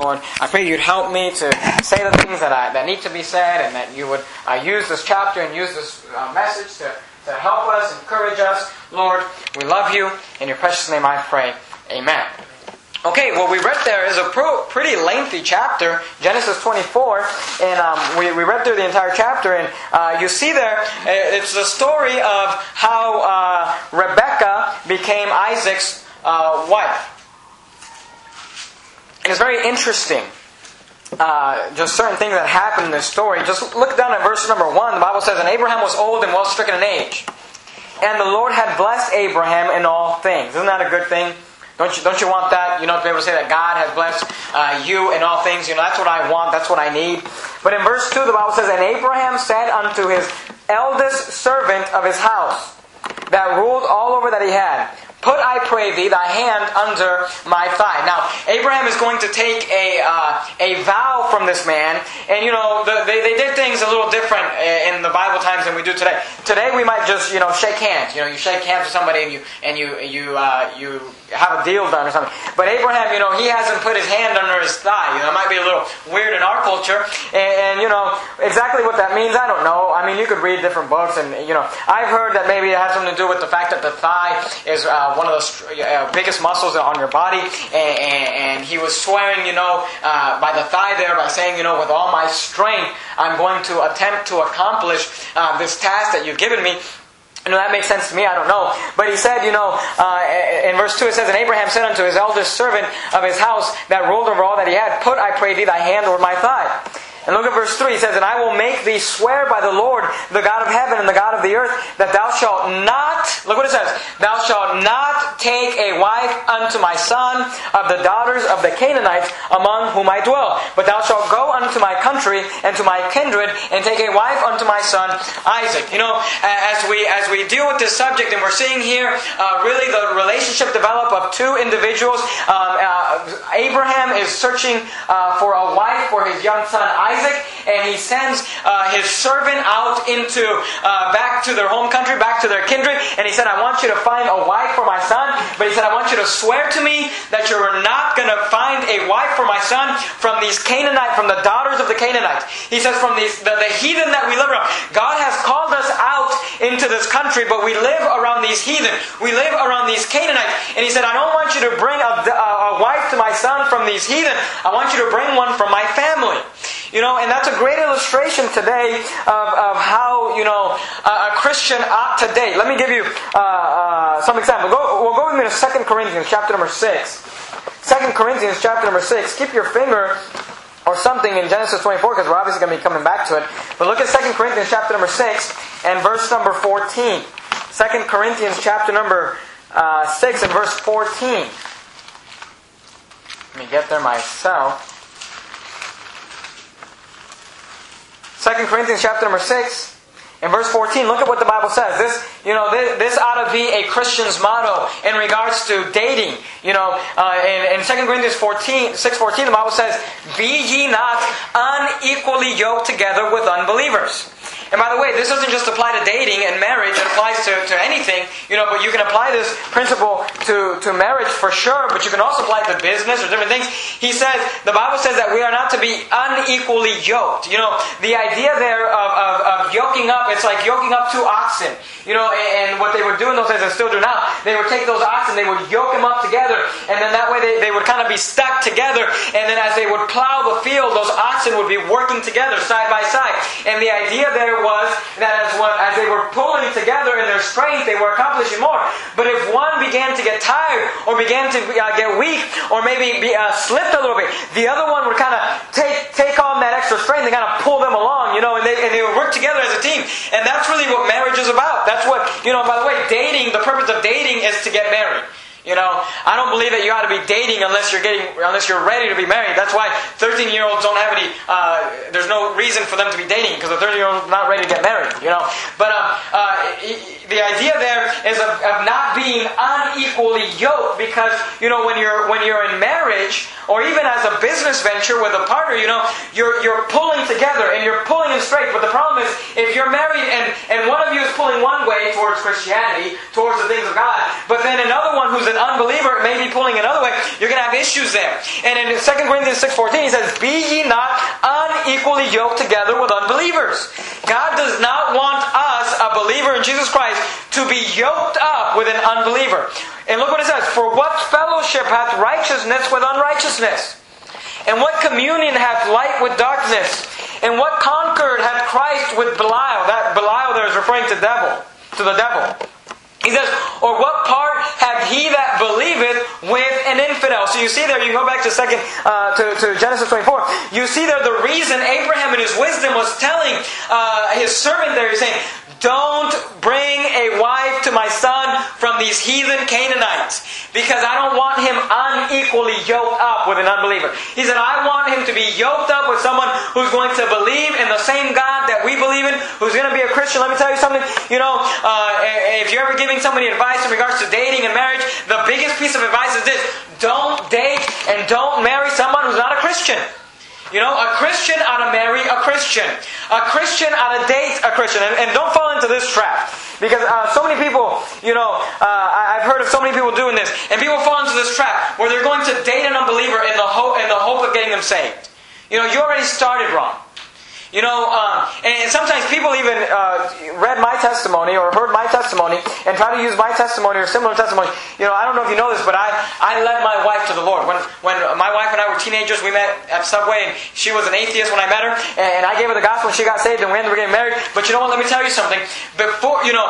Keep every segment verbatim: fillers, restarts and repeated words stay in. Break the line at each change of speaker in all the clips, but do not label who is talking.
Lord, I pray You'd help me to say the things that I, that need to be said, and that You would uh, use this chapter and use this uh, message to, to help us, encourage us. Lord, we love You. In Your precious name I pray. Amen. Okay, what we read there is a pro, pretty lengthy chapter, Genesis twenty-four, and um, we, we read through the entire chapter, and uh, you see there, it's the story of how uh, Rebekah became Isaac's uh, wife. And it's very interesting, uh, just certain things that happen in this story. Just look down at verse number one. The Bible says, "And Abraham was old and well stricken in age, and the Lord had blessed Abraham in all things." Isn't that a good thing? Don't you, don't you want that? You know, to be able to say that God has blessed uh, you in all things. You know, that's what I want. That's what I need. But in verse two, the Bible says, "And Abraham said unto his eldest servant of his house, that ruled all over that he had, Put, I pray thee, thy hand under my thigh." Now, Abraham is going to take a uh, a vow from this man. And, you know, the, they, they did things a little different in the Bible times than we do today. Today, we might just, you know, shake hands. You know, you shake hands with somebody and you and you you uh, you have a deal done or something. But Abraham, you know, he hasn't put his hand under his thigh. You know, it might be a little weird in our culture. And, and, you know, exactly what that means, I don't know. I mean, you could read different books. And, you know, I've heard that maybe it has something to do with the fact that the thigh is uh, one of the uh, biggest muscles on your body. And, and, and he was swearing, you know, uh, by the thigh there, by saying, you know, with all my strength, I'm going to attempt to accomplish uh, this task that you've given me. You know, that makes sense to me, I don't know. But he said, you know, uh, in verse two it says, "And Abraham said unto his eldest servant of his house that ruled over all that he had, Put, I pray thee, thy hand over my thigh." And look at verse three. It says, "And I will make thee swear by the Lord, the God of heaven and the God of the earth, that thou shalt not," look what it says, "thou shalt not take a wife unto my son of the daughters of the Canaanites among whom I dwell. But thou shalt go unto my country and to my kindred, and take a wife unto my son Isaac." You know, as we as we deal with this subject, and we're seeing here uh, really the relationship develop of two individuals. Um, uh, Abraham is searching uh, for a wife for his young son Isaac. Isaac, and he sends uh, his servant out into uh, back to their home country, back to their kindred, and he said, "I want you to find a wife for my son," but he said, "I want you to swear to me that you're not going to find a wife for my son from these Canaanites, from the daughters of the Canaanites." He says, from these the, the heathen that we live around. God has called us out into this country, but we live around these heathen. We live around these Canaanites. And he said, "I don't want you to bring a, a, a wife to my son from these heathen. I want you to bring one from my family." You know, and that's a great illustration today of, of how, you know, a, a Christian ought to date. Let me give you uh, uh, some example. Go, we'll go with me to Second Corinthians chapter number six. Second Corinthians chapter number six. Keep your finger or something in Genesis twenty-four, because we're obviously going to be coming back to it. But look at Second Corinthians chapter number six and verse number fourteen. Second Corinthians chapter number uh, six and verse fourteen. Let me get there myself. Second Corinthians chapter number six and verse fourteen. Look at what the Bible says. This, you know, this, this ought to be a Christian's motto in regards to dating. You know, uh, in, in Second Corinthians fourteen, six fourteen, the Bible says, "Be ye not unequally yoked together with unbelievers." And by the way, this doesn't just apply to dating and marriage. It applies to, to anything, you know, but you can apply this principle to, to marriage for sure, but you can also apply it to business or different things. He says, the Bible says that we are not to be unequally yoked. You know, the idea there of, of, of yoking up, it's like yoking up two oxen. You know, and, and what they would do in those days, and still do now, they would take those oxen, they would yoke them up together, and then that way they, they would kind of be stuck together, and then as they would plow the field, those oxen would be working together side by side. And the idea there was that as, one, as they were pulling together in their strength, they were accomplishing more. But if one began to get tired, or began to uh, get weak, or maybe be, uh, slipped a little bit, the other one would kind of take take on that extra strength and kind of pull them along, you know, and they, and they would work together as a team. And that's really what marriage is about. That's what, you know, by the way, dating, the purpose of dating is to get married. You know, I don't believe that you ought to be dating unless you're getting, unless you're ready to be married. That's why thirteen-year-olds don't have any. Uh, there's no reason for them to be dating because the thirteen-year-old is not ready to get married. You know, but uh, uh, the idea there is of, of not being unequally yoked, because, you know, when you're when you're in marriage, or even as a business venture with a partner, you know, you're you're pulling together and you're pulling in straight. But the problem is, if you're married and, and one of you is pulling one way towards Christianity, towards the things of God, but then another one who's an unbeliever may be pulling another way, you're going to have issues there. And in Second Corinthians six fourteen, he says, "Be ye not unequally yoked together with unbelievers." God does not want us, a believer in Jesus Christ, to be yoked up with an unbeliever. And look what it says, "For what fellowship hath righteousness with unrighteousness? And what communion hath light with darkness? And what concord hath Christ with Belial?" That Belial there is referring to devil, to the devil. He says, "Or what part hath he that believeth with an infidel?" So you see there, you go back to second uh, to, to Genesis twenty-four. You see there the reason Abraham in his wisdom was telling uh, his servant there, he's saying, "Don't bring a wife to my son from these heathen Canaanites, because I don't want him unequally yoked up with an unbeliever." He said, "I want him to be yoked up with someone who's going to believe in the same God that we believe in, who's going to be a Christian." Let me tell you something. You know, uh, if you're ever giving somebody advice in regards to dating and marriage, the biggest piece of advice is this: don't date and don't marry someone who's not a Christian. You know, a Christian ought to marry a Christian. A Christian ought to date a Christian. And, and don't fall into this trap. Because uh, so many people, you know, uh, I've heard of so many people doing this. And people fall into this trap where they're going to date an unbeliever in the hope, in the hope of getting them saved. You know, you already started wrong. You know, um, and sometimes people even uh, read my testimony or heard my testimony and try to use my testimony or similar testimony. You know, I don't know if you know this, but I, I led my wife to the Lord. When when my wife and I were teenagers, we met at Subway, and she was an atheist when I met her, and I gave her the gospel, and she got saved, and we ended up getting married. But you know what? Let me tell you something. Before, you know,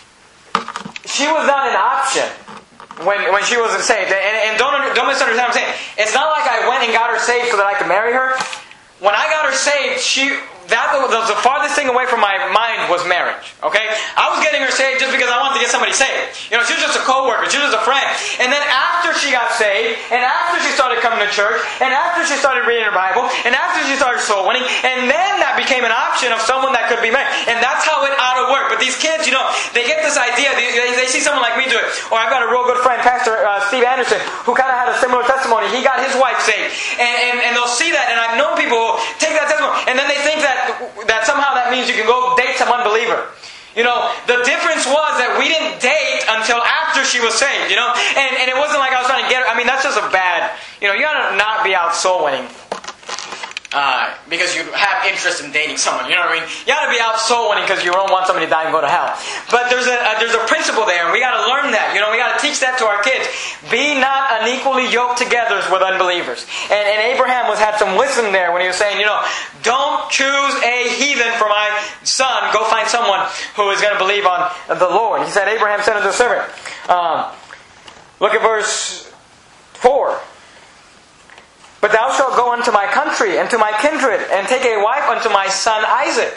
she was not an option when when she wasn't saved. And, and don't don't misunderstand what I'm saying. It's not like I went and got her saved so that I could marry her. When I got her saved, she that was the farthest thing away from my mind was marriage. Okay, I was getting her saved just because I wanted to get somebody saved. You know, she was just a co-worker, she was just a friend. And then after she got saved, and after she started coming to church, and after she started reading her Bible, and after she started soul winning, and then that became an option of someone that could be married. And that's how it ought to work. But these kids, you know, they get this idea. They, they, they see someone like me do it. Or I've got a real good friend, Pastor uh, Steve Anderson, who kind of had a similar testimony. He got his wife saved, and, and and they'll see that. And I've known people who take that testimony, and then they think that that somehow that means you can go date some unbeliever. You know, the difference was that we didn't date until after she was saved, you know? And and it wasn't like I was trying to get her. I mean, that's just a bad, you know, you gotta not be out soul winning. Uh, because you have interest in dating someone, you know what I mean? You gotta be out soul winning because you don't want somebody to die and go to hell. But there's a, a there's a principle there, and we gotta learn that. You know, we gotta teach that to our kids. Be not unequally yoked together with unbelievers. And, and Abraham was had some wisdom there when he was saying, you know, don't choose a heathen for my son. Go find someone who is going to believe on the Lord. He said, Abraham said unto the servant. Um, look at verse four. "But thou shalt go unto my country and to my kindred, and take a wife unto my son Isaac.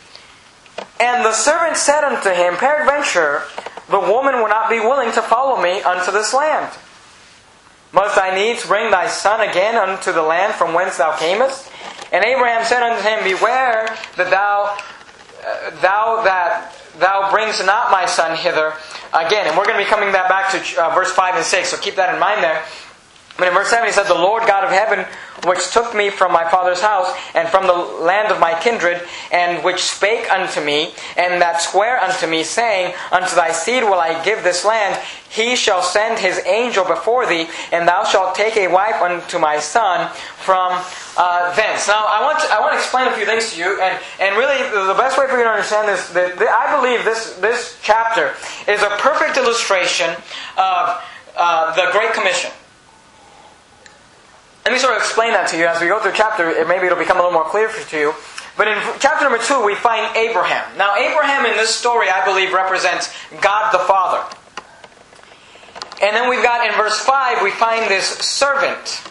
And the servant said unto him, Peradventure, the woman will not be willing to follow me unto this land. Must I needs bring thy son again unto the land from whence thou camest? And Abraham said unto him, Beware that thou, uh, thou that thou bringest not my son hither again." And we're going to be coming that back to uh, verse five and six, so keep that in mind there. But in verse seven he said, "The Lord God of heaven, which took me from my father's house, and from the land of my kindred, and which spake unto me, and that sware unto me, saying, Unto thy seed will I give this land, he shall send his angel before thee, and thou shalt take a wife unto my son from uh, thence." Now, I want to, I want to explain a few things to you, and, and really the best way for you to understand this, the, the, I believe this, this chapter is a perfect illustration of uh, the Great Commission. Let me sort of explain that to you as we go through the chapter. Maybe it'll become a little more clear to you. But in chapter number two, we find Abraham. Now, Abraham in this story, I believe, represents God the Father. And then we've got in verse five, we find this servant.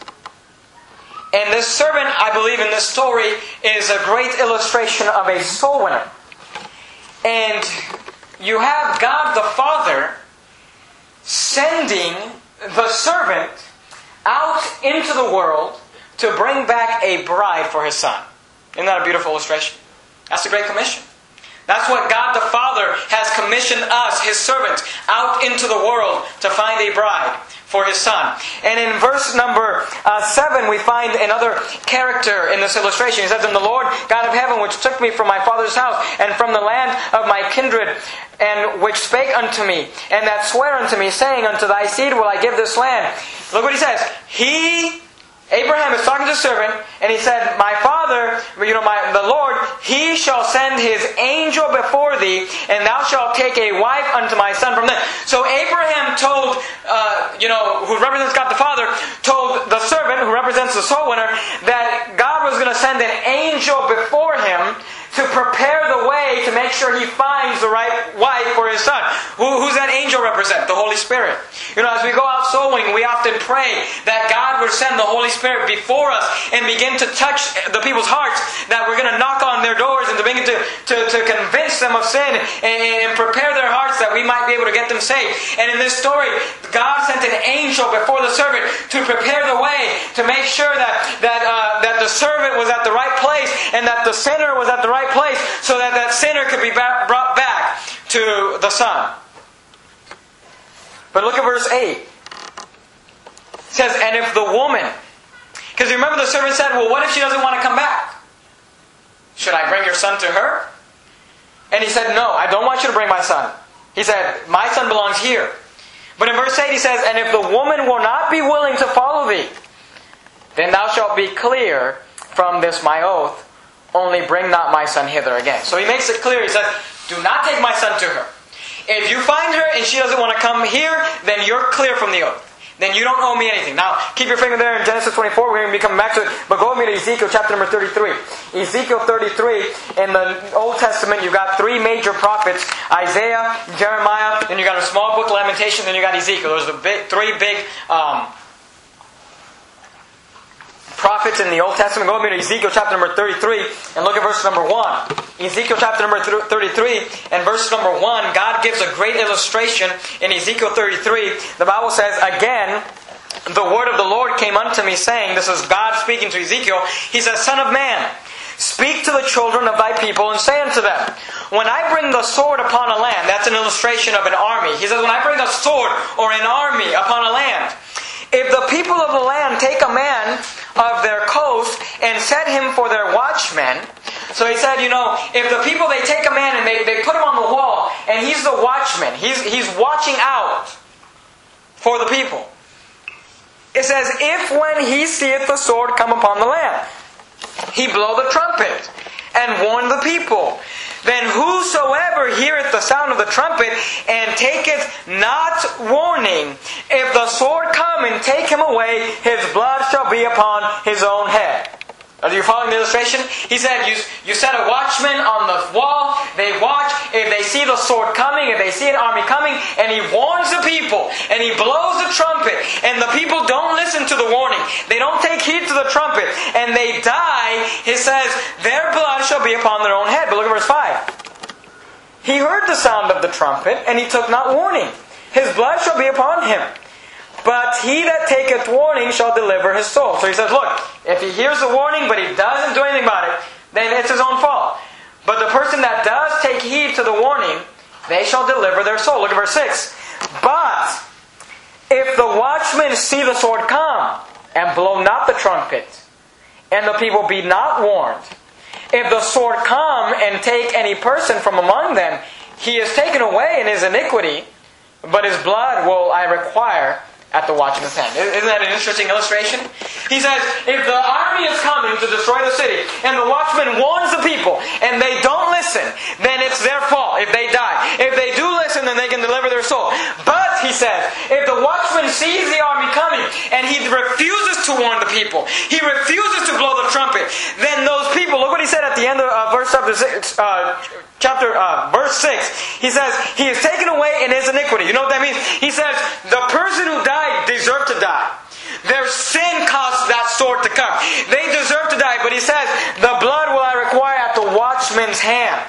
And this servant, I believe, in this story is a great illustration of a soul winner. And you have God the Father sending the servant out into the world to bring back a bride for his son. Isn't that a beautiful illustration? That's the Great Commission. That's what God the Father has commissioned us, His servants, out into the world to find a bride for His Son. And in verse number uh, seven, we find another character in this illustration. He says, "And the Lord God of heaven, which took me from my father's house, and from the land of my kindred, and which spake unto me, and that sware unto me, saying, Unto thy seed will I give this land." Look what he says. He... Abraham is talking to the servant, and he said, "My father, you know, my the Lord, He shall send His angel before thee, and thou shalt take a wife unto my son from them." So Abraham told, uh, you know, who represents God the Father, told the servant, who represents the soul winner, that God was going to send an angel before him to prepare the way to make sure he finds the right wife for his son. Who, who's that angel represent? The Holy Spirit. You know, as we go out soul winning, we often pray that God would send the Holy Spirit before us and begin to touch the people's hearts, that we're going to knock on their doors and to begin to, to, to convince them of sin and, and prepare their hearts that we might be able to get them saved. And in this story, God sent an angel before the servant to prepare the way, to make sure that, that, uh, that the servant was at the right place and that the sinner was at the right place, so that that sinner could be back, brought back to the Son. But look at verse eight. It says, "And if the woman..." Because remember the servant said, "Well, what if she doesn't want to come back? Should I bring your son to her?" And he said, "No, I don't want you to bring my son." He said, "My son belongs here." But in verse eight he says, "And if the woman will not be willing to follow thee, then thou shalt be clear from this my oath. Only bring not my son hither again." So he makes it clear. He says, "Do not take my son to her. If you find her and she doesn't want to come here, then you're clear from the oath. Then you don't owe me anything." Now, keep your finger there in Genesis twenty-four. We're going to be coming back to it. But go with me to Ezekiel chapter number thirty-three. Ezekiel thirty-three, in the Old Testament, you've got three major prophets. Isaiah, Jeremiah, then you got a small book, Lamentations, then you got Ezekiel. Those are the big, three big... Um, prophets in the Old Testament. Go with me to Ezekiel chapter number thirty-three and look at verse number one. Ezekiel chapter number thirty-three and verse number one, God gives a great illustration in Ezekiel thirty-three. The Bible says, "Again, the word of the Lord came unto me, saying," this is God speaking to Ezekiel, he says, "Son of man, speak to the children of thy people and say unto them, when I bring the sword upon a land," that's an illustration of an army. He says, "When I bring a sword or an army upon a land, if the people of the land take a man of their coast and set him for their watchman." So he said, you know, if the people, they take a man and they, they put him on the wall, and he's the watchman. He's, he's watching out for the people. It says, "If when he seeth the sword come upon the land, he blow the trumpet and warn the people, then whosoever heareth the sound of the trumpet and taketh not warning, if the sword come and take him away, his blood shall be upon his own head." Are you following the illustration? He said, you, you set a watchman on the wall, they watch, if they see the sword coming, if they see an army coming, and he warns the people, and he blows the trumpet, and the people don't listen to the warning, they don't take heed to the trumpet, and they die, he says, their blood shall be upon their own head. But look at verse five. "He heard the sound of the trumpet, and he took not warning. His blood shall be upon him. But he that taketh warning shall deliver his soul." So he says, look, if he hears the warning but he doesn't do anything about it, then it's his own fault. But the person that does take heed to the warning, they shall deliver their soul. Look at verse six. "But if the watchmen see the sword come, and blow not the trumpet, and the people be not warned, if the sword come and take any person from among them, he is taken away in his iniquity, but his blood will I require at the watchman's hand." Isn't that an interesting illustration? He says, if the army is coming to destroy the city, and the watchman warns the people, and they don't listen, then it's their fault if they die. If they do listen, then they can deliver their soul. But, he says, if the watchman sees the army coming, and he refuses to warn the people, he refuses to blow the trumpet, then those people, look what he said at the end of uh, verse chapter six, uh, chapter, uh, verse six. He says, he is taken away in his iniquity. You know what that means? He says, the person who died deserved to die. Their sin caused that sword to come. They deserve to die. But he says, the blood will I require at the watchman's hand.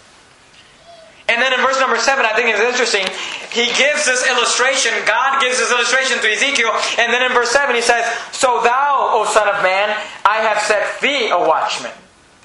And then in verse number seven, I think it's interesting. He gives this illustration. God gives this illustration to Ezekiel. And then in verse seven he says, "So thou, O son of man, I have set thee a watchman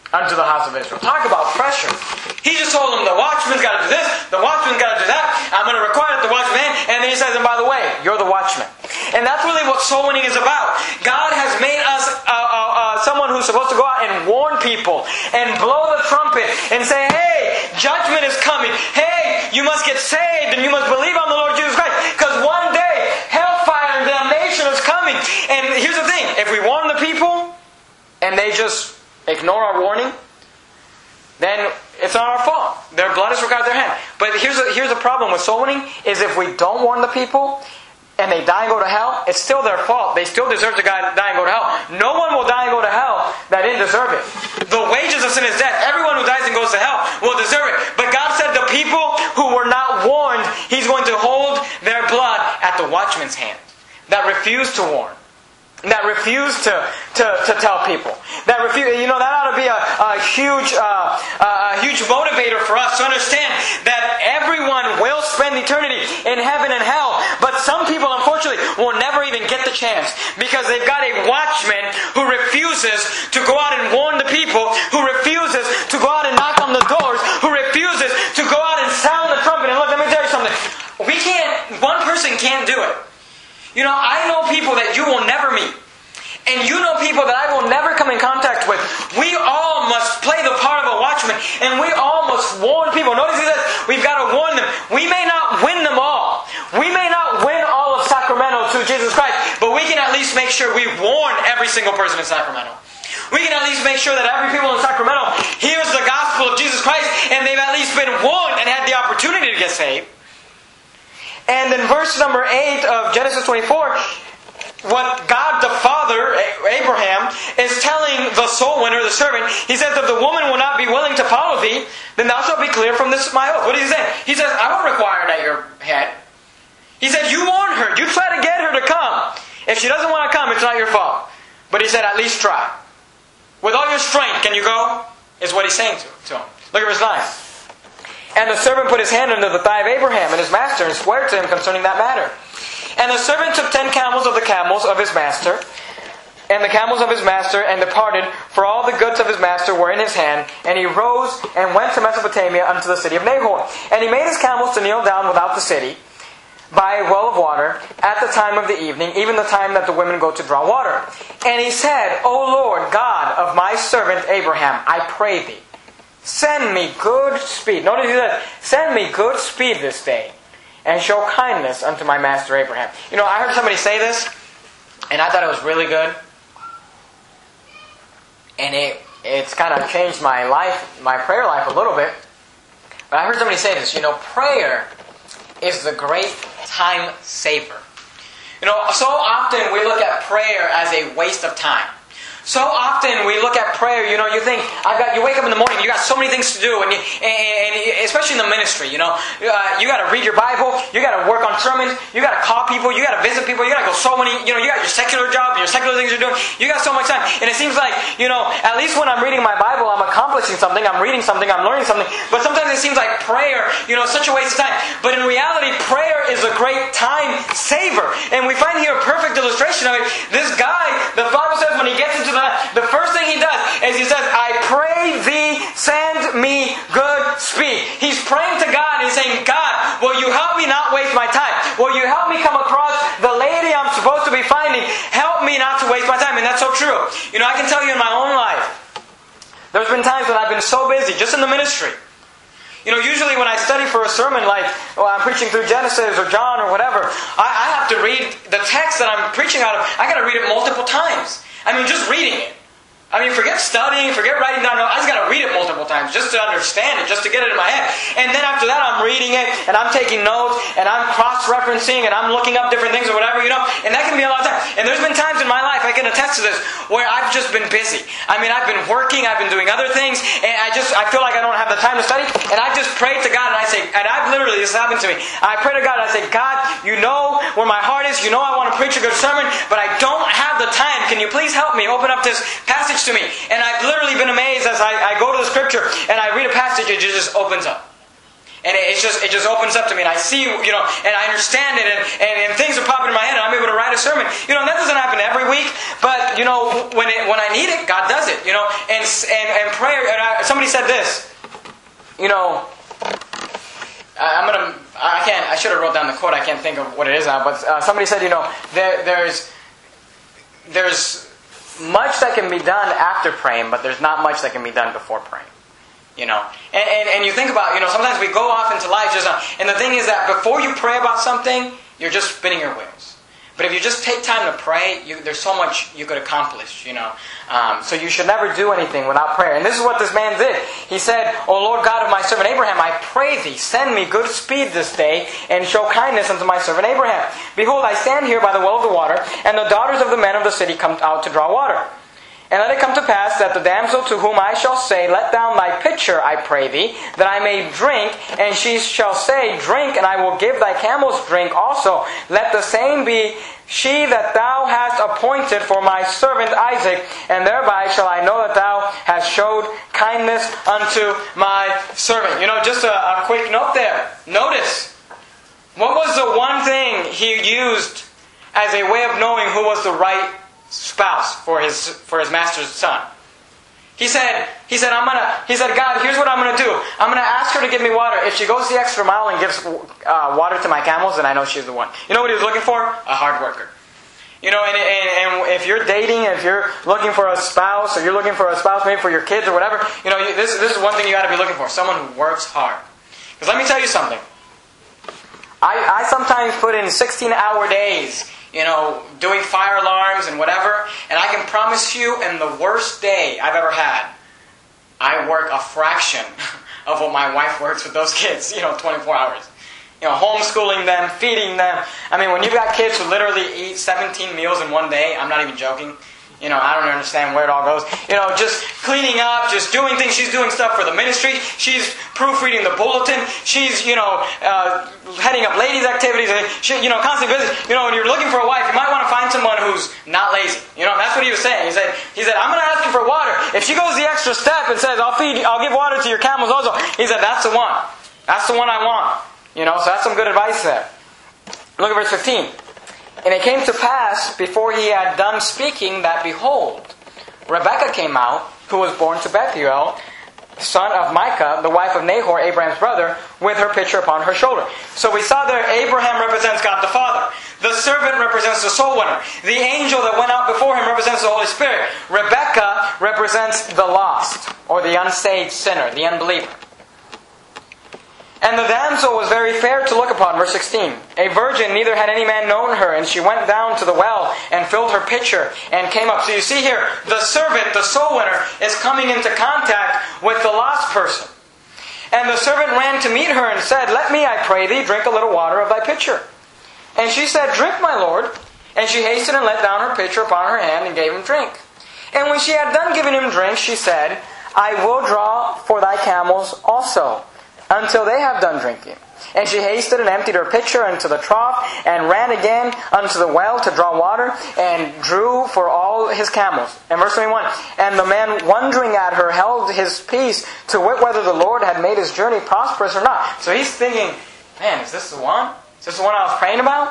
unto the house of Israel. Talk about pressure. He just told them the watchman's got to do this, the watchman's got to do that. I'm going to require that the watchman, and then he says, and by the way, you're the watchman. And that's really what soul winning is about. God has made us uh, uh, uh, someone who's supposed to go out and warn people and blow the trumpet and say, hey, judgment is coming. Hey, you must get saved and you must believe on the Lord Jesus Christ, because one day hellfire and damnation is coming. And here's the thing, if we warn the people and they just ignore our warning, then it's not our fault. Their blood is regarded their hand. But here's a, here's the problem with soul winning, is if we don't warn the people and they die and go to hell, it's still their fault. They still deserve to die and go to hell. No one will die and go to hell that didn't deserve it. The wages of sin is death. Everyone who dies and goes to hell will deserve it. But God said the people who were not warned, He's going to hold their blood at the watchman's hand, that refused to warn, that refuse to, to, to tell people. That refuse, you know, that ought to be a, a huge uh, a huge motivator for us to understand that everyone will spend eternity in heaven and hell. But some people, unfortunately, will never even get the chance, because they've got a watchman who refuses to go out and warn the people, who refuses to go out and knock on the doors, who refuses to go out and sound the trumpet. And look, let me tell you something. We can't, one person can't do it. You know, I know people that you will never meet. And you know people that I will never come in contact with. We all must play the part of a watchman. And we all must warn people. Notice he says, we've got to warn them. We may not win them all. We may not win all of Sacramento to Jesus Christ. But we can at least make sure we warn every single person in Sacramento. We can at least make sure that every people in Sacramento hears the gospel of Jesus Christ, and they've at least been warned and had the opportunity to get saved. And in verse number eight of Genesis twenty-four, what God the Father, Abraham, is telling the soul winner, the servant, he says, if the woman will not be willing to follow thee, then thou shalt be clear from this my oath. What is he saying? He says, I won't require it at your head. He said, you warn her. You try to get her to come. If she doesn't want to come, it's not your fault. But he said, at least try. With all your strength, can you go? Is what he's saying to, to him. Look at verse nine. And the servant put his hand under the thigh of Abraham and his master, and swore to him concerning that matter. And the servant took ten camels of the camels of his master, and the camels of his master, and departed, for all the goods of his master were in his hand. And he rose and went to Mesopotamia unto the city of Nahor. And he made his camels to kneel down without the city, by a well of water, at the time of the evening, even the time that the women go to draw water. And he said, O Lord God of my servant Abraham, I pray thee, send me good speed. Notice he says, send me good speed this day, and show kindness unto my master Abraham. You know, I heard somebody say this, and I thought it was really good. And it it's kind of changed my life, my prayer life a little bit. But I heard somebody say this, you know, prayer is the great time saver. You know, so often we look at prayer as a waste of time. So often we look at prayer, you know, you think, I've got, you wake up in the morning, you got so many things to do, and, you, and, and especially in the ministry, you know, uh, you got to read your Bible, you got to work on sermons, you got to call people, you got to visit people, you got to go so many, you know, you got your secular job, your secular things you're doing, you got so much time, and it seems like, you know, at least when I'm reading my Bible, I'm accomplishing something, I'm reading something, I'm learning something, but sometimes it seems like prayer, you know, is such a waste of time. But in reality, prayer is a great time saver, and we find here a perfect illustration of it. This guy, the Bible says when he gets into the The first thing he does is he says, I pray thee, send me good speed. He's praying to God and he's saying, God, will you help me not waste my time? Will you help me come across the lady I'm supposed to be finding? Help me not to waste my time. And that's so true. You know, I can tell you in my own life, there's been times when I've been so busy, just in the ministry. You know, usually when I study for a sermon, like well, I'm preaching through Genesis or John or whatever, I, I have to read the text that I'm preaching out of. I got to read it multiple times. I mean, just reading it. I mean, forget studying, forget writing down. I just got to read it multiple times just to understand it, just to get it in my head. And then after that, I'm reading it, and I'm taking notes, and I'm cross-referencing, and I'm looking up different things or whatever, you know. And that can be a lot of time. And there's been times in my life, I can attest to this, where I've just been busy. I mean, I've been working, I've been doing other things, and I just, I feel like I don't have the time to study. And I just prayed to God, and I say, and I've literally, this happened to me. I pray to God, and I say, God, you know where my heart is. You know I want to preach a good sermon, but I don't have the time. Can you please help me? Open up this passage to me. And I've literally been amazed as I, I go to the scripture and I read a passage, it just opens up. And it, it's just it just opens up to me, and I see, you know, and I understand it, and, and, and things are popping in my head, and I'm able to write a sermon. You know, and that doesn't happen every week, but, you know, when it, when I need it, God does it. you know, and and, and prayer. And I, somebody said this, you know, I, I'm gonna, I can't, I should have wrote down the quote. I can't think of what it is now, but uh, somebody said, you know, there, there's there's much that can be done after praying, but there's not much that can be done before praying. You know, and, and, and you think about, you know, sometimes we go off into life just, and the thing is that before you pray about something, you're just spinning your wheels. But if you just take time to pray, you, there's so much you could accomplish, you know. Um, so you should never do anything without prayer. And this is what this man did. He said, O Lord God of my servant Abraham, I pray thee, send me good speed this day, and show kindness unto my servant Abraham. Behold, I stand here by the well of the water, and the daughters of the men of the city come out to draw water. And let it come to pass that the damsel to whom I shall say, Let down thy pitcher, I pray thee, that I may drink, and she shall say, Drink, and I will give thy camels drink also. Let the same be she that thou hast appointed for my servant Isaac, and thereby shall I know that thou hast showed kindness unto my servant. You know, just a, a quick note there. Notice, what was the one thing he used as a way of knowing who was the right spouse for his for his master's son? He said, he said, I'm gonna. He said, God, here's what I'm gonna do. I'm gonna ask her to give me water. If she goes the extra mile and gives uh, water to my camels, then I know she's the one. You know what he was looking for? A hard worker. You know, and, and, and if you're dating, if you're looking for a spouse, or you're looking for a spouse maybe for your kids or whatever, you know, this this is one thing you got to be looking for: someone who works hard. Because let me tell you something. I I sometimes put in sixteen-hour days, you know, doing fire alarms and whatever. And I can promise you, in the worst day I've ever had, I work a fraction of what my wife works with those kids, you know, twenty-four hours. You know, homeschooling them, feeding them. I mean, when you've got kids who literally eat seventeen meals in one day, I'm not even joking. You know, I don't understand where it all goes. You know, just cleaning up, just doing things. She's doing stuff for the ministry. She's proofreading the bulletin. She's, you know, uh, heading up ladies' activities. And she, you know, constantly busy. You know, when you're looking for a wife, you might want to find someone who's not lazy. You know, that's what he was saying. He said, he said, I'm going to ask you for water. If she goes the extra step and says, I'll feed, I'll give water to your camels also. He said, that's the one. That's the one I want. You know, so that's some good advice there. Look at verse fifteen. And it came to pass, before he had done speaking, that behold, Rebekah came out, who was born to Bethuel, son of Micah, the wife of Nahor, Abraham's brother, with her pitcher upon her shoulder. So we saw there, Abraham represents God the Father. The servant represents the soul winner. The angel that went out before him represents the Holy Spirit. Rebekah represents the lost, or the unsaved sinner, the unbeliever. And the damsel was very fair to look upon, verse sixteen. A virgin, neither had any man known her, and she went down to the well and filled her pitcher and came up. So you see here, the servant, the soul winner, is coming into contact with the lost person. And the servant ran to meet her and said, Let me, I pray thee, drink a little water of thy pitcher. And she said, Drink, my lord. And she hastened and let down her pitcher upon her hand and gave him drink. And when she had done giving him drink, she said, I will draw for thy camels also, until they have done drinking. And she hasted and emptied her pitcher into the trough, and ran again unto the well to draw water, and drew for all his camels. And verse twenty-one, and the man wondering at her held his peace, to wit whether the Lord had made his journey prosperous or not. So he's thinking, man, is this the one? Is this the one I was praying about?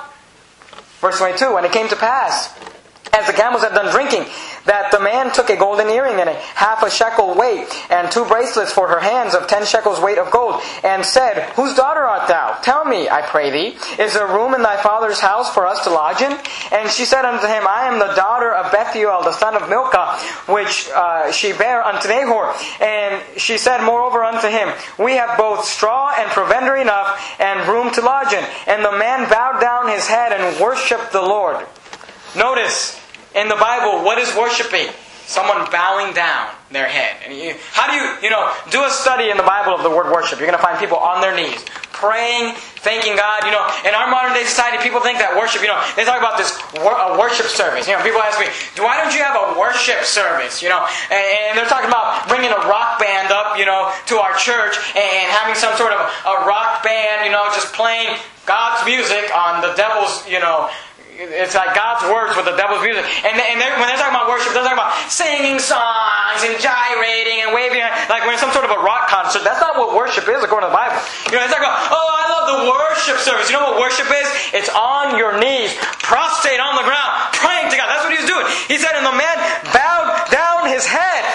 Verse twenty-two, and it came to pass, as the camels had done drinking, that the man took a golden earring and a half a shekel weight, and two bracelets for her hands of ten shekels weight of gold, and said, Whose daughter art thou? Tell me, I pray thee, is there room in thy father's house for us to lodge in? And she said unto him, I am the daughter of Bethuel, the son of Milcah, which uh, she bare unto Nahor. And she said moreover unto him, We have both straw and provender enough, and room to lodge in. And the man bowed down his head and worshipped the Lord. Notice, in the Bible, what is worshiping? Someone bowing down their head. And you, how do you, you know, do a study in the Bible of the word worship. You're going to find people on their knees, praying, thanking God. You know, in our modern day society, people think that worship, you know, they talk about this wor- a worship service. You know, people ask me, why don't you have a worship service? You know, and, and they're talking about bringing a rock band up, you know, to our church and having some sort of a rock band, you know, just playing God's music on the devil's, you know, it's like God's words with the devil's music. And, and they're, when they're talking about worship, they're talking about singing songs and gyrating and waving. Like when it's some sort of a rock concert. That's not what worship is according to the Bible. You know, it's like, oh, I love the worship service. You know what worship is? It's on your knees, prostrate on the ground, praying to God. That's what he was doing. He said, and the man bowed down his head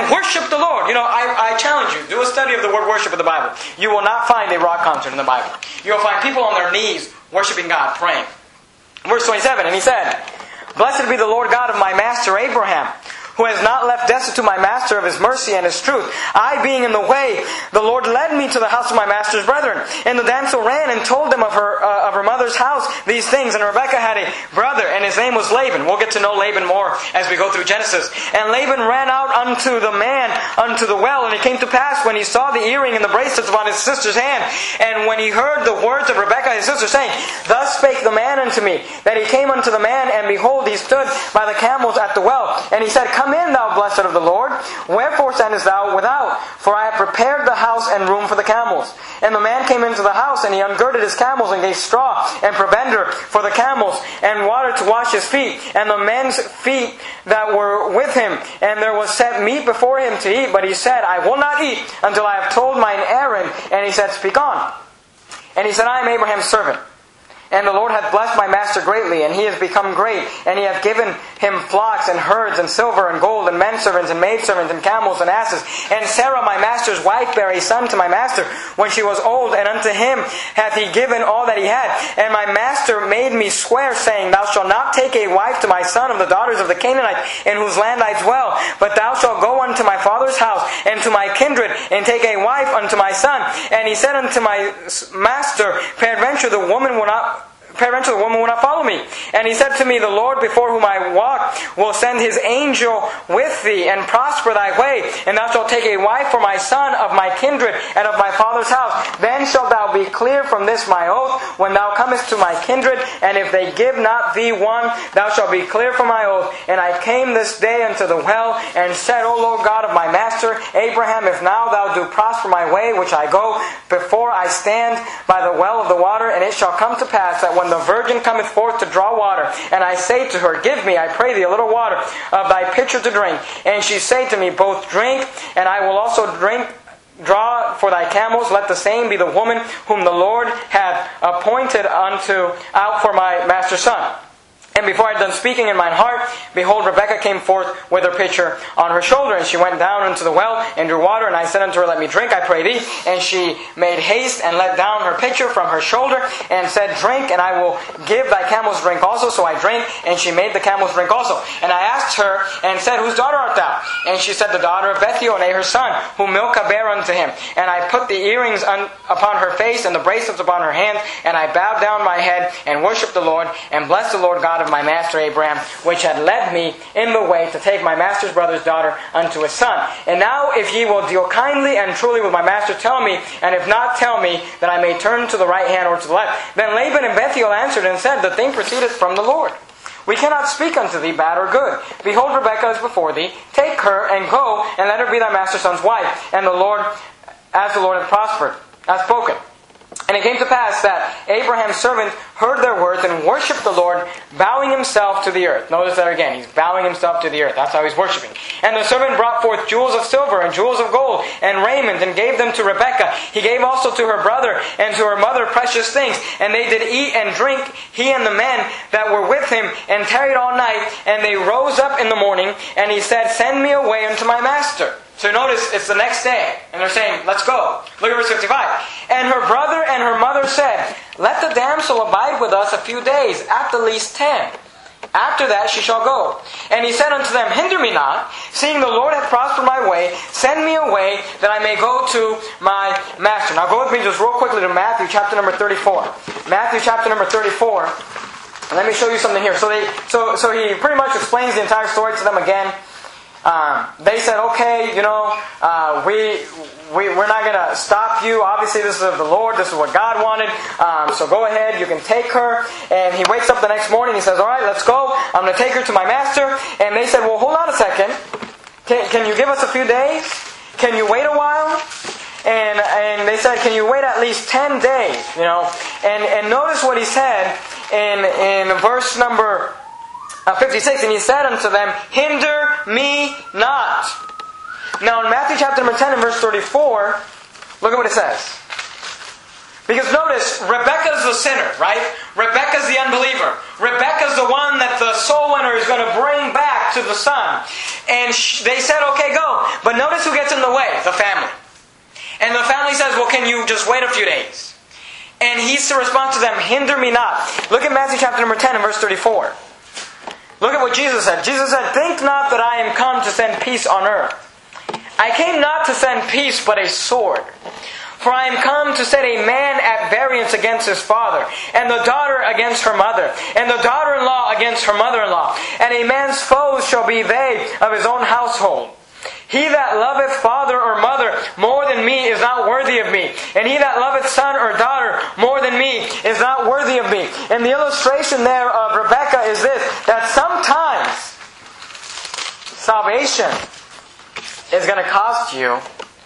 and worship the Lord. You know, I, I challenge you, do a study of the word worship in the Bible. You will not find a rock concert in the Bible. You'll find people on their knees worshiping God, praying. Verse twenty-seven, and he said, Blessed be the Lord God of my master Abraham, who has not left destitute my master of his mercy and his truth. I being in the way, the Lord led me to the house of my master's brethren. And the damsel ran and told them of her uh, of her mother's house these things. And Rebekah had a brother, and his name was Laban. We'll get to know Laban more as we go through Genesis. And Laban ran out unto the man unto the well. And it came to pass, when he saw the earring and the bracelets upon his sister's hand, and when he heard the words of Rebekah his sister, saying, Thus spake the man unto me, that he came unto the man, and behold, he stood by the camels at the well. And he said, Come in, thou blessed of the Lord. Wherefore standest thou without? For I have prepared the house and room for the camels. And the man came into the house, and he ungirded his camels, and gave straw and provender for the camels, and water to wash his feet, and the men's feet that were with him. And there was set meat before him to eat, but he said, I will not eat until I have told mine errand. And he said, Speak on. And he said, I am Abraham's servant. And the Lord hath blessed my master greatly, and he has become great. And he hath given him flocks and herds and silver and gold and menservants and maidservants and camels and asses. And Sarah my master's wife bare a son to my master when she was old, and unto him hath he given all that he had. And my master made me swear, saying, Thou shalt not take a wife to my son of the daughters of the Canaanites, in whose land I dwell, but thou shalt go unto my father's house and to my kindred, and take a wife unto my son. And he said unto my master, Peradventure the woman will not Peradventure the woman will not follow me. And he said to me, The Lord before whom I walk will send his angel with thee, and prosper thy way. And thou shalt take a wife for my son of my kindred and of my father's house. Then shalt thou be clear from this my oath, when thou comest to my kindred. And if they give not thee one, thou shalt be clear from my oath. And I came this day unto the well, and said, O Lord God of my master Abraham, if now thou do prosper my way which I go, before I stand by the well of the water, and it shall come to pass that when the virgin cometh forth to draw water, and I say to her, Give me, I pray thee, a little water of thy pitcher to drink. And she say to me, Both drink, and I will also drink, draw for thy camels. Let the same be the woman whom the Lord hath appointed unto out for my master's son. And before I had done speaking in mine heart, behold, Rebekah came forth with her pitcher on her shoulder. And she went down unto the well and drew water. And I said unto her, Let me drink, I pray thee. And she made haste and let down her pitcher from her shoulder, and said, Drink, and I will give thy camels drink also. So I drank, and she made the camels drink also. And I asked her, and said, Whose daughter art thou? And she said, The daughter of Bethuel, her son, whom Milcah bare unto him. And I put the earrings un- upon her face, and the bracelets upon her hands. And I bowed down my head, and worshipped the Lord, and blessed the Lord God of my master Abraham, which had led me in the way to take my master's brother's daughter unto his son. And now if ye will deal kindly and truly with my master, tell me, and if not, tell me, that I may turn to the right hand or to the left. Then Laban and Bethuel answered and said, The thing proceedeth from the Lord. We cannot speak unto thee bad or good. Behold, Rebekah is before thee. Take her and go, and let her be thy master's son's wife. And the Lord, as the Lord hath prospered, hath spoken. And it came to pass that Abraham's servant heard their words and worshipped the Lord, bowing himself to the earth. Notice that again. He's bowing himself to the earth. That's how he's worshiping. And the servant brought forth jewels of silver and jewels of gold and raiment, and gave them to Rebekah. He gave also to her brother and to her mother precious things. And they did eat and drink, he and the men that were with him, and tarried all night. And they rose up in the morning, and he said, Send me away unto my master. So notice, it's the next day, and they're saying, Let's go. Look at verse fifty-five. And her brother and her mother said, Let the damsel abide with us a few days, at the least ten. After that she shall go. And he said unto them, Hinder me not, seeing the Lord hath prospered my way. Send me away, that I may go to my master. Now go with me just real quickly to Matthew chapter number thirty-four. Matthew chapter number thirty-four. And let me show you something here. So they, so, so he pretty much explains the entire story to them again. Um, they said, okay, you know, uh, we, we, we're not going to stop you. Obviously, this is of the Lord. This is what God wanted. Um, so go ahead. You can take her. And he wakes up the next morning. He says, all right, let's go. I'm going to take her to my master. And they said, well, hold on a second. Can, can you give us a few days? Can you wait a while? And, and they said, can you wait at least ten days? You know, and, and notice what he said in, in verse number Uh, fifty-six, and he said unto them, Hinder me not. Now in Matthew chapter number ten and verse thirty-four, look at what it says. Because notice, Rebecca's the sinner, right? Rebecca's the unbeliever. Rebecca's the one that the soul winner is going to bring back to the son. And sh- they said, okay, go. But notice who gets in the way? The family. And the family says, well, can you just wait a few days? And he's to respond to them, hinder me not. Look at Matthew chapter number ten and verse thirty-four. Look at what Jesus said. Jesus said, think not that I am come to send peace on earth. I came not to send peace, but a sword. For I am come to set a man at variance against his father, and the daughter against her mother, and the daughter-in-law against her mother-in-law. And a man's foes shall be they of his own household. He that loveth father or mother more than me is not worthy of me. And he that loveth son or daughter more than me is not worthy of me. And the illustration there of Rebecca is this, that sometimes salvation is going to cost you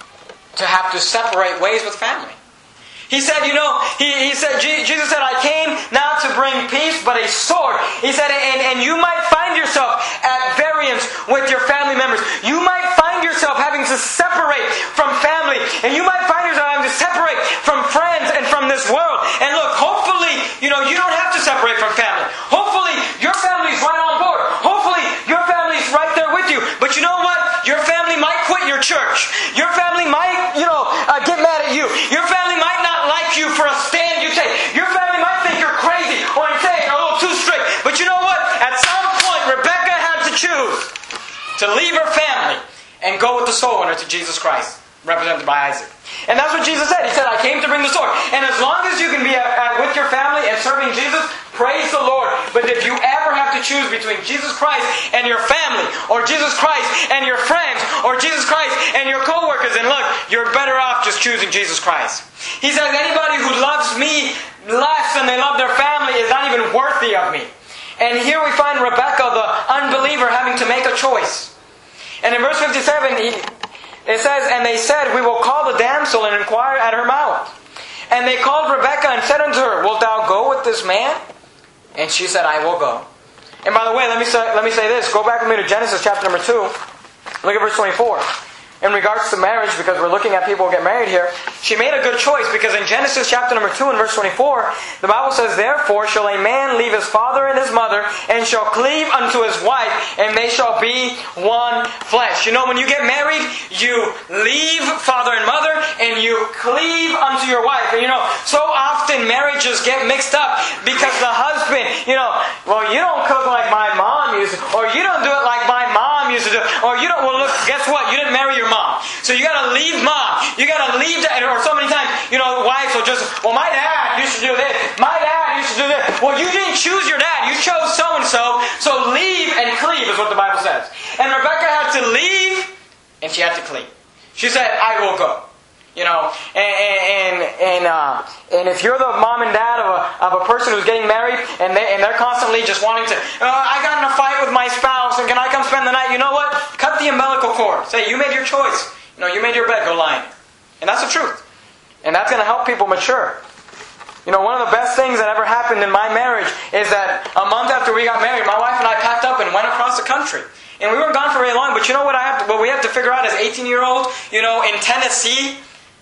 to have to separate ways with family. He said, you know, he, he said, Jesus said, I came not to bring peace, but a sword. He said, and, and you might find yourself at variance with your family members. You might find yourself having to separate from family. And you might find yourself having to separate from friends and from this world. And look, hopefully, you know, you don't have to separate from family. Hopefully, your family's right on board. Hopefully, your family's right there with you. But you know what? Your family might quit your church. Your family might, you know, uh, get mad at you. Your family might not like you for a stand you take. Your family might think you're crazy or you're saying a little too strict. But you know what? At some point, Rebecca had to choose to leave her family and go with the soul winner to Jesus Christ, represented by Isaac. And that's what Jesus said. He said, I came to bring the sword. And as long as you can be at, at, with your family and serving Jesus, praise the Lord. But if you ever have to choose between Jesus Christ and your family, or Jesus Christ and your friends, or Jesus Christ and your co-workers, and look, you're better off just choosing Jesus Christ. He says, anybody who loves me less than they love their family is not even worthy of me. And here we find Rebecca, the unbeliever, having to make a choice. And in verse fifty-seven, he, it says, and they said, we will call the damsel and inquire at her mouth. And they called Rebecca and said unto her, wilt thou go with this man? And she said, I will go. And by the way, let me say, let me say this. Go back with me to Genesis chapter number two. Look at verse twenty-four. In regards to marriage, because we're looking at people who get married here, she made a good choice, because in Genesis chapter number two and verse twenty-four, the Bible says, therefore shall a man leave his father and his mother, and shall cleave unto his wife, and they shall be one flesh. You know, when you get married, you leave father and mother, and you cleave unto your wife. And you know, so often marriages get mixed up, because the husband, you know, well, you don't cook like my mom used to, or you don't do it like my mom used to do, or you don't, well look, guess what? You didn't marry your mom. So you gotta leave mom. You gotta leave that. Or so many times, you know, wives will just, well, my dad used to do this. My dad used to do this. Well, you didn't choose your dad. You chose so-and-so. So leave and cleave is what the Bible says. And Rebecca had to leave, and she had to cleave. She said, I will go. You know, and and and, uh, and if you're the mom and dad of a of a person who's getting married, and they and they're constantly just wanting to, oh, I got in a fight with my spouse, and can I come spend the night? You know what? Cut the umbilical cord. Say, you made your choice. You know, you made your bed. Go lie in it. And that's the truth. And that's going to help people mature. You know, one of the best things that ever happened in my marriage is that a month after we got married, my wife and I packed up and went across the country. And we weren't gone for very long, but you know what I have to, what we have to figure out as eighteen-year-olds, you know, in Tennessee.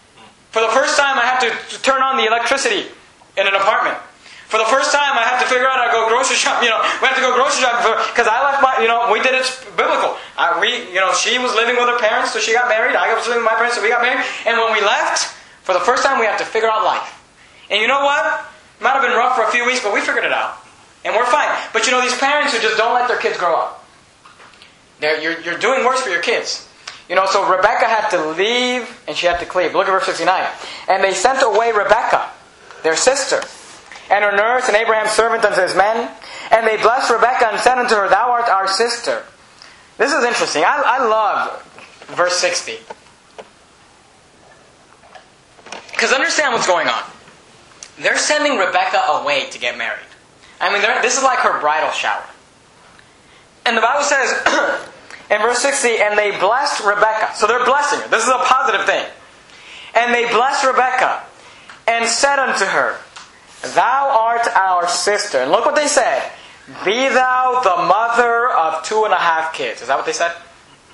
For the first time, I have to turn on the electricity in an apartment. For the first time, I have to figure out how to go grocery shop. You know, we have to go grocery shopping because I left my. You know, we did it biblical. I, we, you know, she was living with her parents, so she got married. I was living with my parents, so we got married. And when we left, for the first time, we had to figure out life. And you know what? It might have been rough for a few weeks, but we figured it out, and we're fine. But you know, these parents who just don't let their kids grow up, they're, you're you're doing worse for your kids. You know, so Rebecca had to leave and she had to cleave. Look at verse sixty-nine. And they sent away Rebecca, their sister, and her nurse, and Abraham's servant unto his men. And they blessed Rebecca and said unto her, thou art our sister. This is interesting. I, I love verse sixty. Because understand what's going on. They're sending Rebecca away to get married. I mean, this is like her bridal shower. And the Bible says... in verse sixty, and they blessed Rebecca. So they're blessing her. This is a positive thing. And they blessed Rebecca and said unto her, thou art our sister. And look what they said. Be thou the mother of two and a half kids. Is that what they said?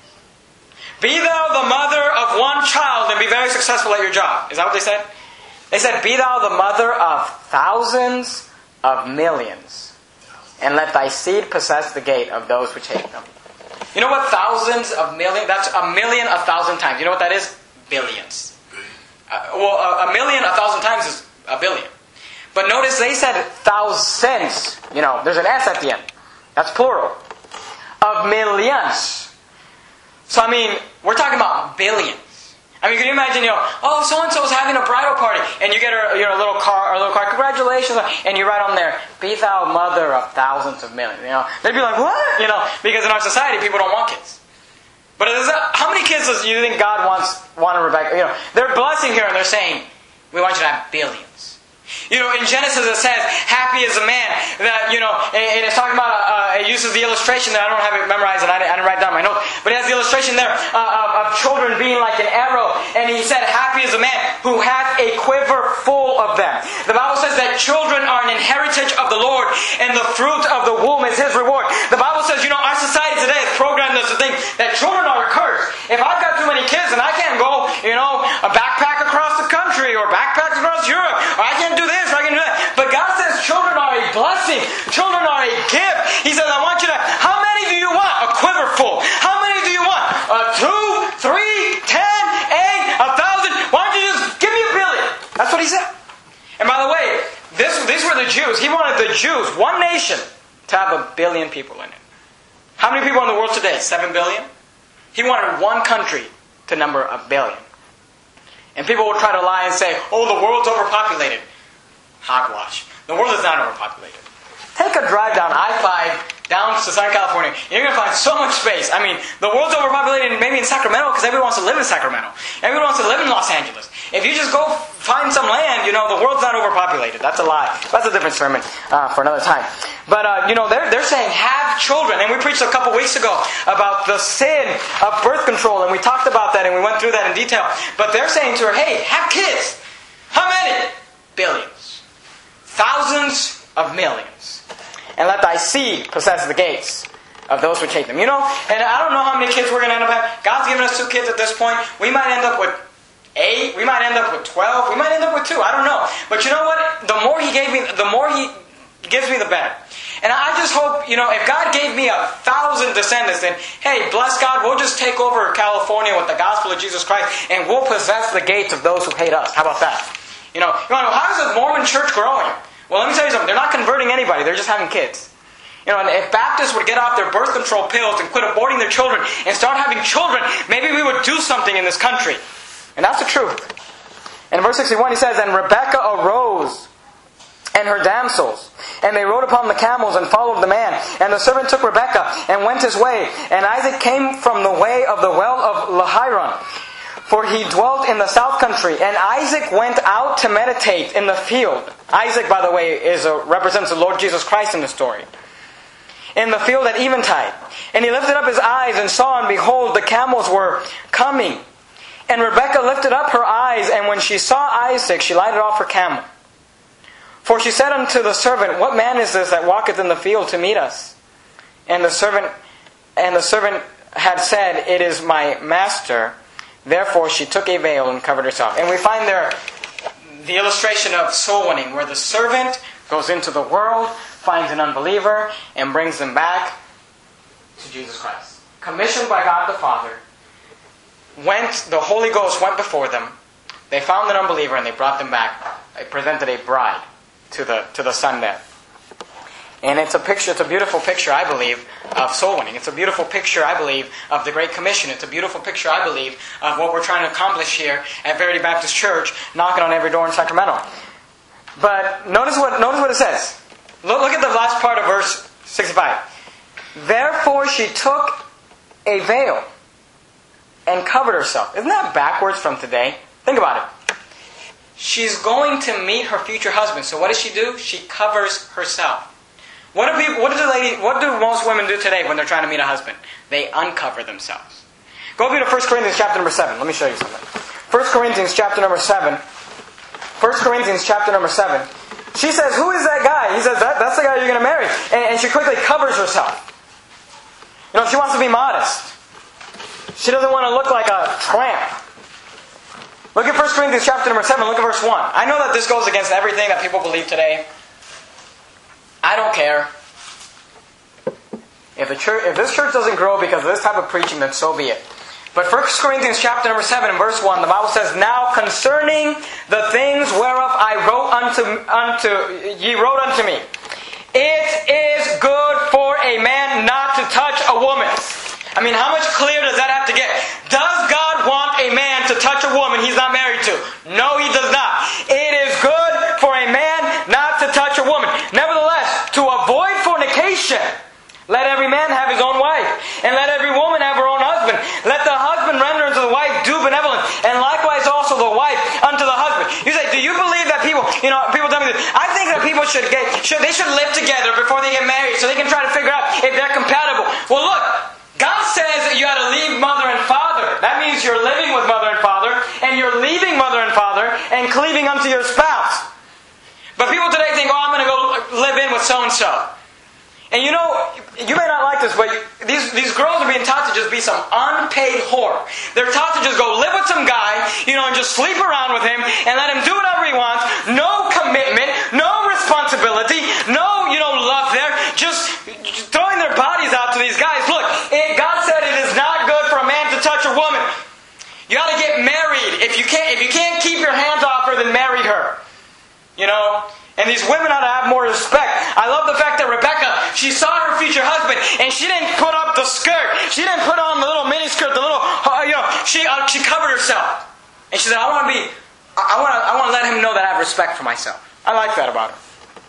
Be thou the mother of one child and be very successful at your job. Is that what they said? It said, be thou the mother of thousands of millions, and let thy seed possess the gate of those which hate them. You know what thousands of millions, that's a million a thousand times. You know what that is? Billions. Uh, well, a, a million a thousand times is a billion. But notice they said thousands. You know, there's an S at the end. That's plural. Of millions. So, I mean, we're talking about billions. I mean, can you imagine, you know, oh, so-and-so's having a bridal party, and you get a, you know, a little car, or a little car, congratulations, and you write on there, be thou mother of thousands of millions, you know. They'd be like, what? You know, because in our society, people don't want kids. But is that, how many kids do you think God wants, wanted Rebecca? You know, they're blessing her, and they're saying, we want you to have billions. You know, in Genesis it says, happy is a man that, you know, and it's talking about, uh, it uses the illustration that I don't have it memorized and I didn't, I didn't write down my notes, but it has the illustration there uh, of, of children being like an arrow, and he said, happy is a man who hath a quiver full of them. The Bible says that children are an inheritance of the Lord, and the fruit of the womb is his reward. The Bible says, you know, our society today is programmed us to think that children are a curse. If I've got too many kids and I can't go, you know, a backpack across the country, or backpack across Europe, or I can't do this, or I can do that. But God says children are a blessing. Children are a gift. He says, I want you to, how many do you want? A quiver full. How many do you want? Uh, two, three, ten, eight, a thousand? Why don't you just give me a billion? That's what he said. And by the way, this, these were the Jews. He wanted the Jews, one nation, to have a billion people in it. How many people in the world today? Seven billion? He wanted one country to number a billion. And people will try to lie and say, oh, the world's overpopulated. Hogwash. The world is not overpopulated. Take a drive down I five down to Southern California. You're going to find so much space. I mean, the world's overpopulated maybe in Sacramento because everyone wants to live in Sacramento. Everyone wants to live in Los Angeles. If you just go find some land, you know, the world's not overpopulated. That's a lie. That's a different sermon uh, for another time. But, uh, you know, they're, they're saying have children. And we preached a couple weeks ago about the sin of birth control. And we talked about that and we went through that in detail. But they're saying to her, hey, have kids. How many? Billions. Thousands of millions. And let thy seed possess the gates of those which hate them. You know, and I don't know how many kids we're going to end up having. God's given us two kids at this point. We might end up with eight. We might end up with twelve. We might end up with two. I don't know. But you know what? The more He gave me, the more He gives me, the better. And I just hope, you know, if God gave me a thousand descendants, then, hey, bless God, we'll just take over California with the gospel of Jesus Christ, and we'll possess the gates of those who hate us. How about that? You know, you know how is the Mormon church growing? Well, let me tell you something. They're not converting anybody. They're just having kids. You know, and if Baptists would get off their birth control pills and quit aborting their children and start having children, maybe we would do something in this country. And that's the truth. In verse sixty-one, he says, and Rebekah arose, and her damsels, and they rode upon the camels and followed the man. And the servant took Rebekah and went his way. And Isaac came from the way of the well of Lahiron, for he dwelt in the south country. And Isaac went out to meditate in the field. Isaac, by the way, is a, represents the Lord Jesus Christ in the story. In the field at eventide. And he lifted up his eyes and saw, and behold, the camels were coming. And Rebekah lifted up her eyes, and when she saw Isaac, she lighted off her camel. For she said unto the servant, what man is this that walketh in the field to meet us? And the servant, and the servant had said, it is my master. Therefore she took a veil and covered herself. And we find there the illustration of soul winning, where the servant goes into the world, finds an unbeliever, and brings them back to Jesus Christ. Commissioned by God the Father, went the Holy Ghost went before them. They found an unbeliever and they brought them back. They presented a bride to the to the Son there. And it's a picture, it's a beautiful picture, I believe, of soul winning. It's a beautiful picture, I believe, of the Great Commission. It's a beautiful picture, I believe, of what we're trying to accomplish here at Verity Baptist Church, knocking on every door in Sacramento. But notice what notice what it says. Look, look at the last part of verse sixty-five. Therefore she took a veil and covered herself. Isn't that backwards from today? Think about it. She's going to meet her future husband. So what does she do? She covers herself. What do people, what do the lady, what do most women do today when they're trying to meet a husband? They uncover themselves. Go over to First Corinthians chapter number seven. Let me show you something. First Corinthians chapter number seven. First Corinthians chapter number seven. She says, who is that guy? He says, that, that's the guy you're going to marry. And, and she quickly covers herself. You know, she wants to be modest. She doesn't want to look like a tramp. Look at First Corinthians chapter number seven. Look at verse one. I know that this goes against everything that people believe today. I don't care. If, the church, if this church doesn't grow because of this type of preaching, then so be it. But First Corinthians chapter number seven and verse one, the Bible says, Now concerning the things whereof I wrote unto, unto ye wrote unto me, it is good for a man not to touch a woman. I mean, how much clearer does that have to get? Does God want a man to touch a woman he's not married to? No, He does not. It is good for a man not to touch a woman. Nevertheless, to avoid fornication, let every man have his own wife, and let every woman have her own husband. Let the husband render unto the wife due benevolence, and likewise also the wife unto the husband. You say, do you believe that people, you know, people tell me this, I think that people should get, should, they should live together before they get married, so they can try to figure out if they're compatible. Well, look, God says that you got to leave mother and father. That means you're living with mother and father, and you're leaving mother and father, and cleaving unto your spouse. But people today think, oh, I'm going to go live in with so-and-so. And you know, you may not like this, but these, these girls are being taught to just be some unpaid whore. They're taught to just go live with some guy, you know, and just sleep around with him and let him do whatever he wants. No commitment, no responsibility, no, you know, love there. Just throwing their bodies out to these guys. Look, it, God said it is not good for a man to touch a woman. You got to get married. If you can't, if you can't keep your hands off her, then marry her. You know? And these women ought to have more respect. I love the fact that Rebecca, she saw her future husband, and she didn't put up the skirt. She didn't put on the little mini skirt, the little, uh, you know, she uh, she covered herself. And she said, I want to be, I want to, I want to let him know that I have respect for myself. I like that about her.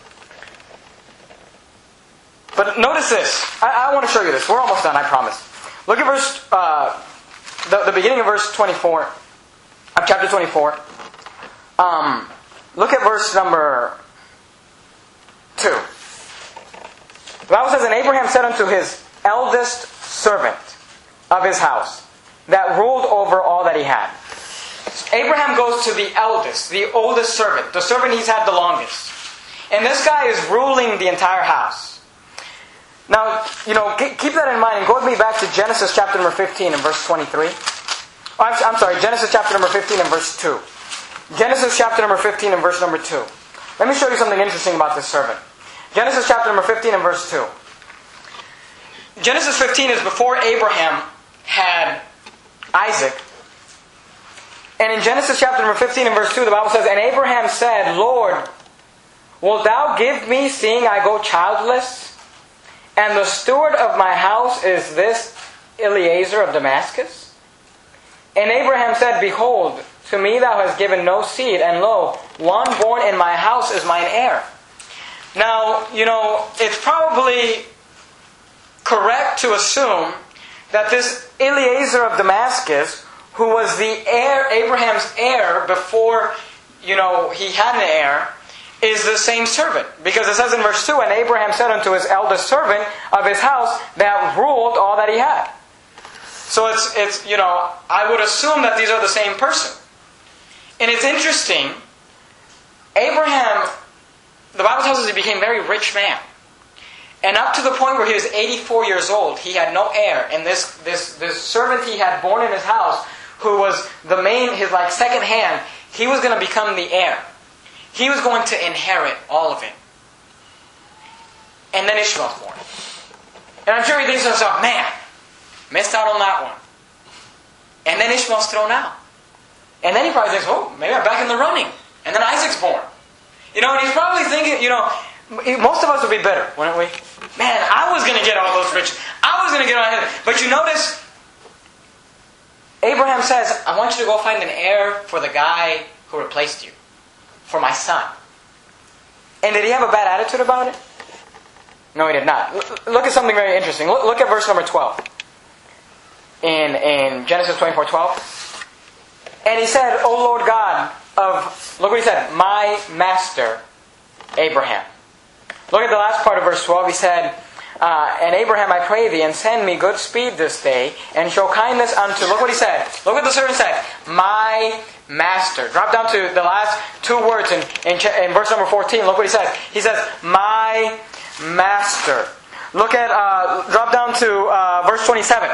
But notice this. I, I want to show you this. We're almost done, I promise. Look at verse, uh, the, the beginning of verse twenty-four, of chapter twenty-four. Um, look at verse number two. The Bible says, And Abraham said unto his eldest servant of his house, that ruled over all that he had. Abraham goes to the eldest, the oldest servant, the servant he's had the longest. And this guy is ruling the entire house. Now, you know, keep that in mind and go with me back to Genesis chapter number fifteen and verse twenty-three. Oh, I'm, I'm sorry, Genesis chapter number fifteen and verse two. Genesis chapter number fifteen and verse number two. Let me show you something interesting about this servant. Genesis chapter number fifteen and verse two. Genesis fifteen is before Abraham had Isaac. And in Genesis chapter number fifteen and verse two, the Bible says, And Abraham said, Lord, wilt thou give me, seeing I go childless? And the steward of my house is this Eliezer of Damascus? And Abraham said, Behold, to me thou hast given no seed, and lo, one born in my house is mine heir. Now, you know, it's probably correct to assume that this Eliezer of Damascus, who was the heir, Abraham's heir before, you know, he had an heir, is the same servant. Because it says in verse two, And Abraham said unto his eldest servant of his house that ruled all that he had. So it's, it's, you know, I would assume that these are the same person. And it's interesting, Abraham, the Bible tells us he became a very rich man. And up to the point where he was eighty-four years old, he had no heir. And this, this, this servant he had born in his house, who was the main, his like second hand, he was going to become the heir. He was going to inherit all of it. And then Ishmael's born. And I'm sure he thinks to himself, man, missed out on that one. And then Ishmael's thrown out. And then he probably thinks, oh, maybe I'm back in the running. And then Isaac's born. You know, and he's probably thinking, you know, most of us would be bitter, wouldn't we? Man, I was going to get all those riches. I was going to get all that. But you notice, Abraham says, I want you to go find an heir for the guy who replaced you. For my son. And did he have a bad attitude about it? No, he did not. Look at something very interesting. Look, look at verse number twelve. In, in Genesis twenty-four twelve. And he said, O Lord God of, look what he said, my master, Abraham. Look at the last part of verse twelve. He said, uh, And Abraham, I pray thee, and send me good speed this day, and show kindness unto, look what he said. Look what the servant said. My master. Drop down to the last two words in, in, in verse number fourteen. Look what he says. He says, my master. Look at, uh, drop down to uh, verse twenty-seven.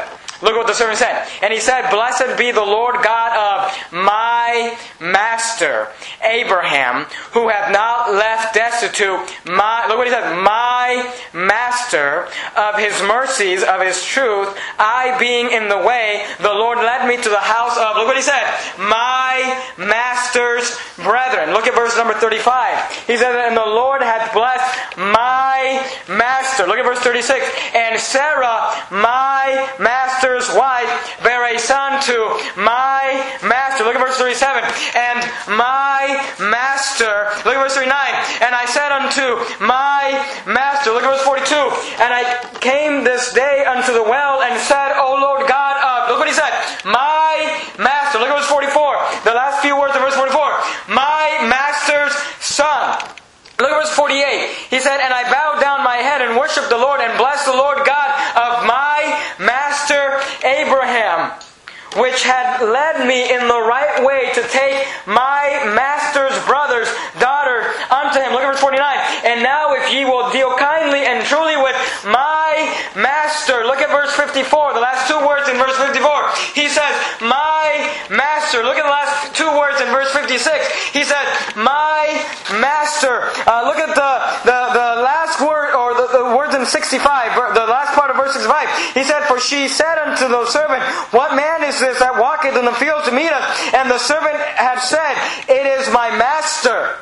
Look what the servant said. And he said, Blessed be the Lord God of my master, Abraham, who hath not left destitute my, look what he said, my master of his mercies, of his truth. I being in the way, the Lord led me to the house of, look what he said, my master's brethren. Look at verse number thirty-five. He said, and the Lord hath blessed my master. Look at verse thirty-six. And Sarah, my master's wife, bare a son to my master. Look at verse thirty-seven. And my master, look at verse thirty-nine. And I said unto my master, look at verse forty-two. And I came this day unto the well and said, O Lord God of, look what he said, my master. Look at verse forty-four. The last few words of verse forty-four. My master's son. Look at verse forty-eight. He said, and I bowed down my head and worshipped the Lord and blessed the Lord God of my master Abraham, which had led me in the right way to take my master's brother's daughter unto him. Look at verse forty-nine. And now if ye will deal kindly and truly with my master. Look at verse fifty-four. The last two words in verse fifty-four. He says, my master. Look at the last two words in verse fifty-six. He said, my master. Uh, look at the, the, the last word, or the, the words in sixty-five. The last part of verse sixty-five. He said, for she said unto the servant, what man is this that walketh in the field to meet us? And the servant had said, it is my master.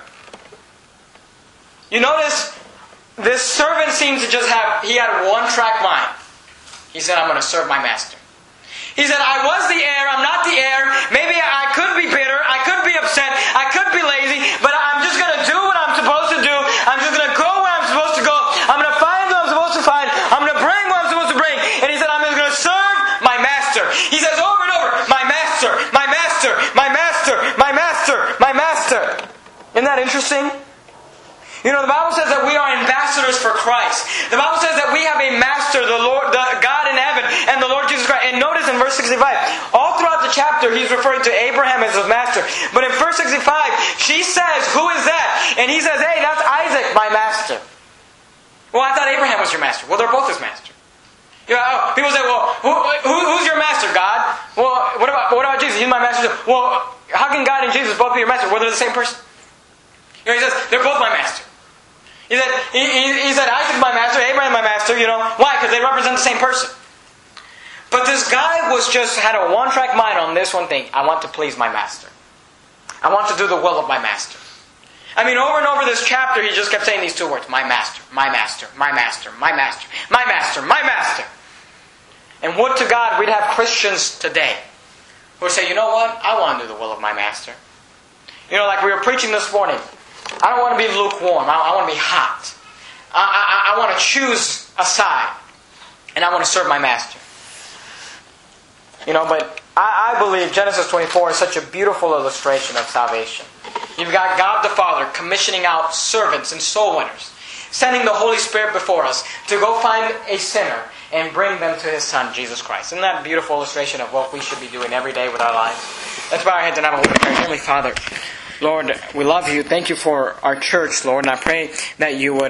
You notice, this servant seemed to just have, he had one track mind. He said, I'm going to serve my master. He said, I was the heir, I'm not the heir. Maybe I could be bitter, I could be upset, I could be lazy, but I'm just going to do what I'm supposed to do. I'm just going to go where I'm supposed to go. I'm going to find what I'm supposed to find. I'm going to bring what I'm supposed to bring. And he said, I'm just going to serve my master. He says over and over, my master, my master, my master, my master, my master. Isn't that interesting? You know, the Bible says that we are ambassadors for Christ. The Bible says that we have a master, the Lord, the God in heaven, and the Lord Jesus Christ. And notice in verse sixty-five, all throughout the chapter, he's referring to Abraham as his master. But in verse sixty-five, she says, who is that? And he says, hey, that's Isaac, my master. Well, I thought Abraham was your master. Well, they're both his master. You know, oh, people say, well, who, who, who's your master, God? Well, what about, what about Jesus? He's my master. Well, how can God and Jesus both be your master? Well, they're the same person. You know, he says, they're both my master. He said, he, he, he said, Isaac's my master, Abraham's my master, you know. Why? Because they represent the same person. But this guy was just, had a one-track mind on this one thing. I want to please my master. I want to do the will of my master. I mean, over and over this chapter, he just kept saying these two words. My master, my master, my master, my master, my master, my master. And would to God we'd have Christians today who would say, you know what? I want to do the will of my master. You know, like we were preaching this morning. I don't want to be lukewarm. I, I want to be hot. I, I, I want to choose a side. And I want to serve my master. You know, but I, I believe Genesis twenty-four is such a beautiful illustration of salvation. You've got God the Father commissioning out servants and soul winners, sending the Holy Spirit before us to go find a sinner and bring them to His Son, Jesus Christ. Isn't that a beautiful illustration of what we should be doing every day with our lives? Let's bow our heads and have a word of prayer. Heavenly Father, Lord, we love you. Thank you for our church, Lord, and I pray that you would